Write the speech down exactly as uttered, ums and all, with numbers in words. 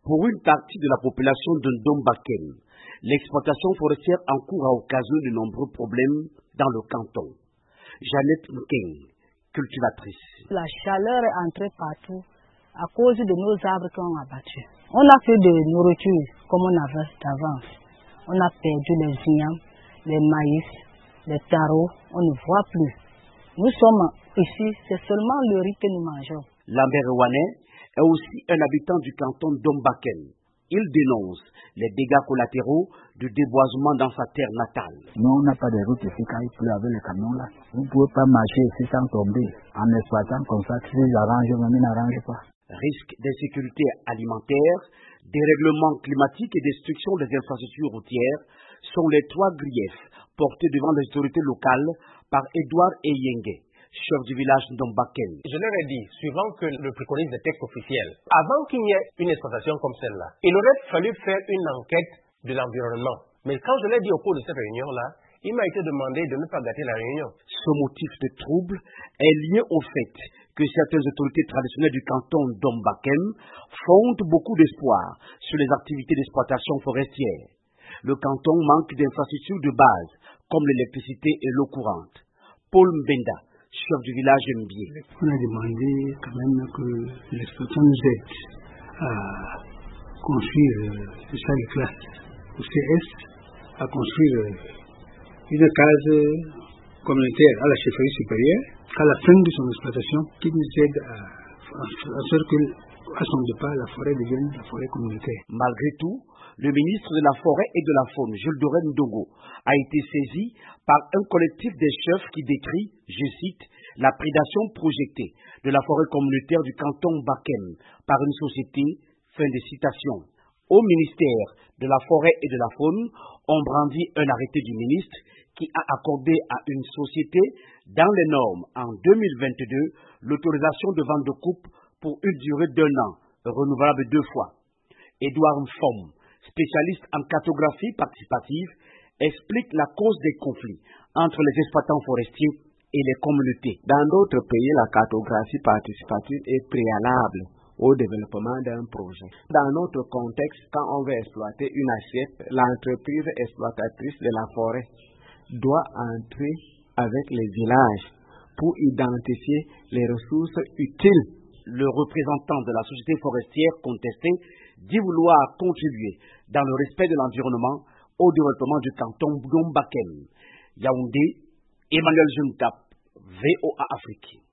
Pour une partie de la population de Ndombaken, l'exploitation forestière encourt à occasionner de nombreux problèmes dans le canton. Jeannette Nkeng, cultivatrice. La chaleur est entrée partout à cause de nos arbres qu'on a abattus. On n'a plus de nourriture comme on avait d'avance. On a perdu les vignobles, les maïs, les tarots, on ne voit plus. Nous sommes ici, c'est seulement le riz que nous mangeons. Lambert Wane est aussi un habitant du canton d'Ombaken. Il dénonce les dégâts collatéraux du déboisement dans sa terre natale. Nous, on n'a pas de route ici quand il pleut avec les camions là. Vous ne pouvez pas marcher ici sans tomber. En exploitant comme ça, si j'arrange, même ils n'arrangent pas. Risque d'insécurité alimentaire, dérèglement climatique et destruction des infrastructures routières sont les trois griefs portés devant les autorités locales par Edouard Eyenge, chef du village d'Ombaken. Je leur ai dit, suivant que le préconise des textes officiels, avant qu'il y ait une exploitation comme celle-là, il aurait fallu faire une enquête de l'environnement. Mais quand je l'ai dit au cours de cette réunion-là, il m'a été demandé de ne pas gâter la réunion. Ce motif de trouble est lié au fait que certaines autorités traditionnelles du canton d'Ombaken fondent beaucoup d'espoir sur les activités d'exploitation forestière. Le canton manque d'infrastructures de base, comme l'électricité et l'eau courante. Paul Mbenda, chef du village Mbié. On a demandé quand même que l'exploitant nous aide à construire une salle de classe au C S, à construire une case communautaire à la chefferie supérieure, à la fin de son exploitation, qui nous aide à, à, à faire que, à son départ, la forêt devienne la forêt communautaire. Malgré tout, le ministre de la Forêt et de la Faune, Jules Doré Ndongo, a été saisi par un collectif des chefs qui décrit, je cite, la prédation projetée de la forêt communautaire du canton Bakem par une société, fin de citation. Au ministère de la Forêt et de la Faune, on brandit un arrêté du ministre qui a accordé à une société, dans les normes en deux mille vingt-deux, l'autorisation de vente de coupe pour une durée d'un an, renouvelable deux fois. Édouard Mfom, spécialiste en cartographie participative, explique la cause des conflits entre les exploitants forestiers et les communautés. Dans d'autres pays, la cartographie participative est préalable au développement d'un projet. Dans notre contexte, quand on veut exploiter une assiette, l'entreprise exploitatrice de la forêt doit entrer avec les villages pour identifier les ressources utiles. Le représentant de la société forestière contestée dit vouloir contribuer dans le respect de l'environnement au développement du canton d'Ombaken. Yaoundé, Emmanuel Juntap, V O A Afrique.